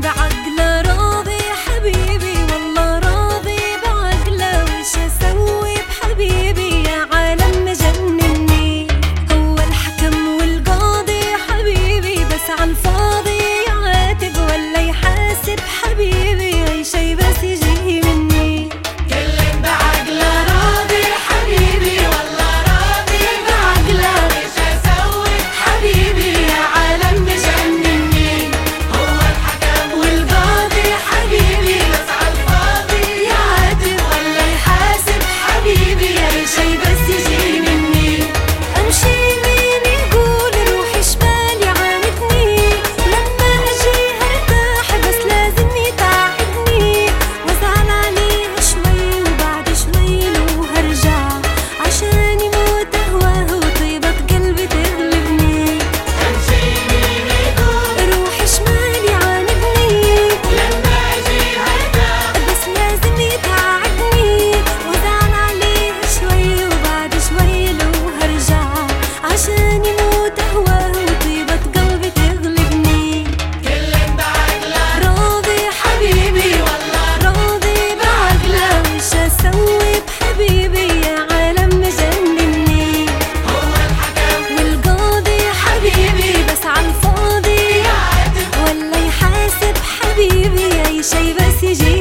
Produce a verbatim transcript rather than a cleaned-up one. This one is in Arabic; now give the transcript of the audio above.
بعقله راضي حبيبي والله راضي بعقله، وش اسوي بحبيبي يا عالم مجنني. هو الحكم والقاضي حبيبي بس عالفاضي يعاتب ولا يحاسب حبيبي، اي شي بس يجي مني. كل بعقله راضي حبيبي والله راضي بعقله، وش اسوي بحبيبي يا عالم مجنني. هو الحكم والقاضي حبيبي بس عالفاضي يعاتب ولا يحاسب حبيبي، اي شي بس يجي مني. امشي يمين يقول روح شمال يعاندني، لما اجي ارتاح بس لازم يتعبني، وازعل عليه شوي وبعد شوي له هرجع، عشان يموت اهواه وطيبة قلبي تغلبني. امشي يمين يقول روح شمال يعاندني، لما اجي ارتاح بس لازم يتعبني، وازعل عليه شوي وبعد شوي له هرجع، عشان يموت اهواه وطيبة قلبي تغلبني. كل بعقله راضي حبيبي والله راضي بعقله، وش اسوي بحبيبي يا عالم مجنني. هو الحكم والقاضي حبيبي بس عالفاضي يعاتب ولا يحاسب حبيبي، اي شي بس يجي